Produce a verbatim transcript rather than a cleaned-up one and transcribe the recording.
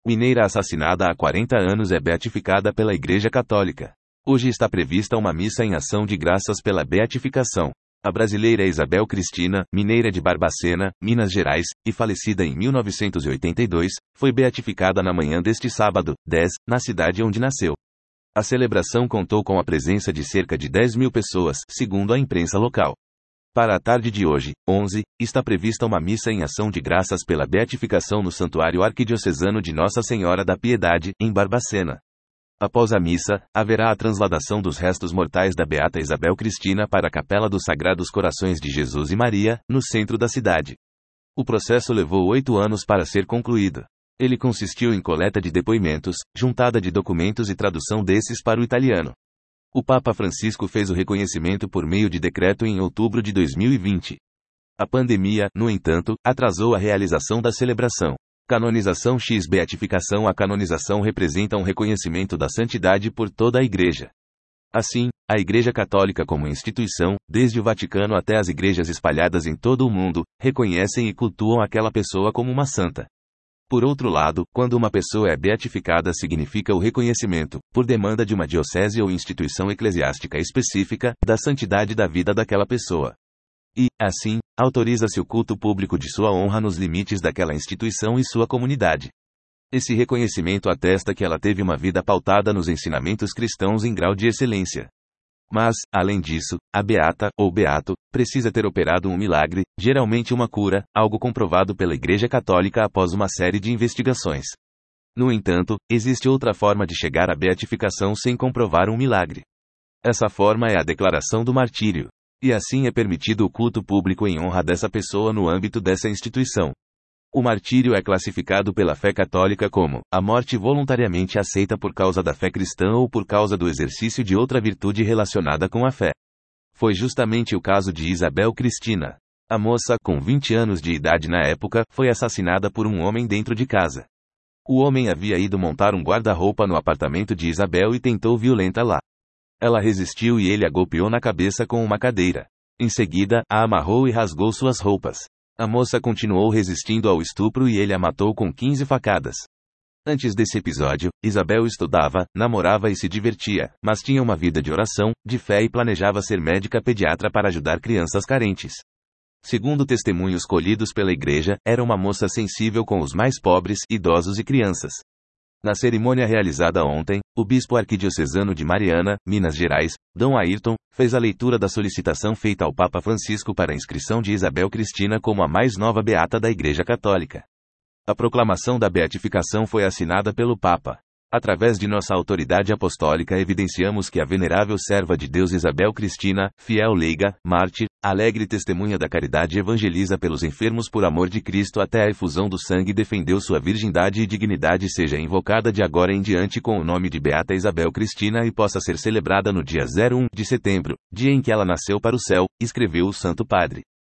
Mineira assassinada há quarenta anos é beatificada pela Igreja Católica. Hoje está prevista uma missa em ação de graças pela beatificação. A brasileira Isabel Cristina, mineira de Barbacena, Minas Gerais, e falecida em mil novecentos e oitenta e dois, foi beatificada na manhã deste sábado, dez, na cidade onde nasceu. A celebração contou com a presença de cerca de dez mil pessoas, segundo a imprensa local. Para a tarde de hoje, onze, está prevista uma missa em ação de graças pela beatificação no Santuário Arquidiocesano de Nossa Senhora da Piedade, em Barbacena. Após a missa, haverá a transladação dos restos mortais da beata Isabel Cristina para a Capela dos Sagrados Corações de Jesus e Maria, no centro da cidade. O processo levou oito anos para ser concluído. Ele consistiu em coleta de depoimentos, juntada de documentos e tradução desses para o italiano. O Papa Francisco fez o reconhecimento por meio de decreto em outubro de dois mil e vinte. A pandemia, no entanto, atrasou a realização da celebração. Canonização x Beatificação. A canonização representa um reconhecimento da santidade por toda a Igreja. Assim, a Igreja Católica como instituição, desde o Vaticano até as igrejas espalhadas em todo o mundo, reconhecem e cultuam aquela pessoa como uma santa. Por outro lado, quando uma pessoa é beatificada significa o reconhecimento, por demanda de uma diocese ou instituição eclesiástica específica, da santidade da vida daquela pessoa. E, assim, autoriza-se o culto público de sua honra nos limites daquela instituição e sua comunidade. Esse reconhecimento atesta que ela teve uma vida pautada nos ensinamentos cristãos em grau de excelência. Mas, além disso, a beata, ou beato, precisa ter operado um milagre, geralmente uma cura, algo comprovado pela Igreja Católica após uma série de investigações. No entanto, existe outra forma de chegar à beatificação sem comprovar um milagre. Essa forma é a declaração do martírio. E assim é permitido o culto público em honra dessa pessoa no âmbito dessa instituição. O martírio é classificado pela fé católica como a morte voluntariamente aceita por causa da fé cristã ou por causa do exercício de outra virtude relacionada com a fé. Foi justamente o caso de Isabel Cristina. A moça, com vinte anos de idade na época, foi assassinada por um homem dentro de casa. O homem havia ido montar um guarda-roupa no apartamento de Isabel e tentou violentá lá. Ela resistiu e ele a golpeou na cabeça com uma cadeira. Em seguida, a amarrou e rasgou suas roupas. A moça continuou resistindo ao estupro e ele a matou com quinze facadas. Antes desse episódio, Isabel estudava, namorava e se divertia, mas tinha uma vida de oração, de fé e planejava ser médica pediatra para ajudar crianças carentes. Segundo testemunhos colhidos pela igreja, era uma moça sensível com os mais pobres, idosos e crianças. Na cerimônia realizada ontem, o bispo arquidiocesano de Mariana, Minas Gerais, Dom Ayrton, fez a leitura da solicitação feita ao Papa Francisco para a inscrição de Isabel Cristina como a mais nova beata da Igreja Católica. A proclamação da beatificação foi assinada pelo Papa. Através de nossa autoridade apostólica evidenciamos que a venerável serva de Deus Isabel Cristina, fiel leiga, mártir, alegre testemunha da caridade evangeliza pelos enfermos por amor de Cristo até a efusão do sangue defendeu sua virgindade e dignidade seja invocada de agora em diante com o nome de Beata Isabel Cristina e possa ser celebrada no dia zero um de setembro, dia em que ela nasceu para o céu, escreveu o Santo Padre.